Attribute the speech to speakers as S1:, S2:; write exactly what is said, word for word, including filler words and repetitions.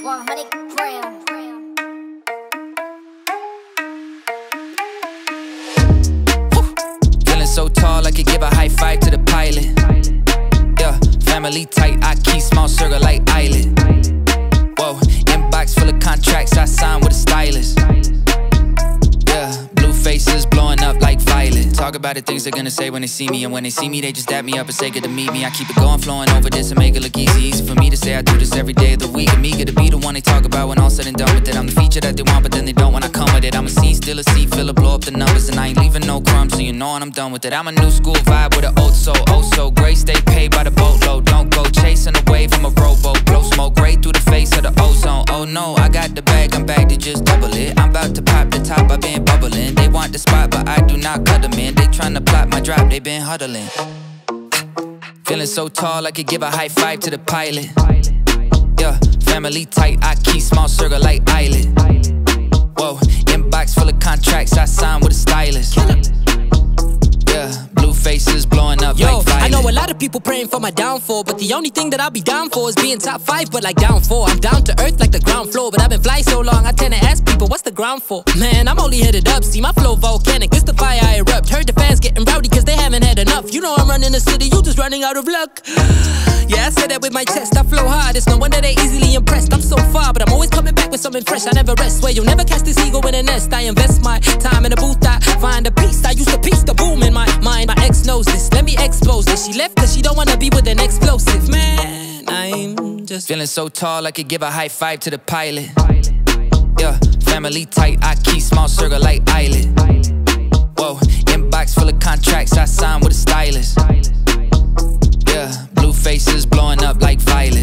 S1: one hundred grams.
S2: Feeling so tall, I could give a high five to the pilot. Yeah, family tight, I keep small circle like island. Whoa, inbox full of contracts, I sign with a stylist. Yeah, blue faces blowing up like violet. Talk about the things they're gonna say when they see me, and when they see me, they just dap me up and say good to meet me. I keep it going, flowing over this and make it look easy. Easy for me to say I do this every day of the week. I'm eager to be the one they talk about when all said and done with it. I'm the feature that they want, but then they don't when I come with it. I'm a scene, still a seat, filler, blow up the numbers, and I ain't leaving no crumbs, so you know when I'm done with it. I'm a new school vibe with an old soul, oh so great. Stay paid by the boatload, don't go chasing a wave from a rowboat. Blow smoke right through the face of the ozone. Oh no, I got the bag, I'm back to just double it. I'm about to pop the top, I've been bubbling. They want the spot, but I do not cut them in. They tryna plot my drop, they been huddling. Feeling so tall, I could give a high five to the pilot. Yeah, family tight, I keep small circle like island. Whoa, inbox full of contracts, I sign with a stylist. Yeah, blue faces blowing up
S3: Yo,
S2: like violet.
S3: I know a lot of people praying for my downfall, but the only thing that I'll be down for is being top five, but like down four. I'm down to earth like the ground floor, but I've been flying so long, I tend to ask people, what's the ground for? Man, I'm only headed up, see my flow volcanic, it's the fire I erupt. Heard the fans getting rowdy cause they haven't had enough. You know I'm running the city, you just running out of luck. Yeah, I said that with my chest, I flow hard, it's no wonder they easily impressed. I'm so far, but I'm always coming back with something fresh, I never rest. Swear you'll never catch this ego in a nest. I invest my time in a booth, I find a piece. I used to piece the boom in my mind. My ex knows this, let me expose this. She left cause she don't wanna be with an explosive. Man, I'm just
S2: feeling so tall, I could give a high five to the pilot. Yeah, family tight, I keep small circle like island. Whoa, inbox full of contracts, I sign with a stylist. Yeah, blue faces blowing up like violet.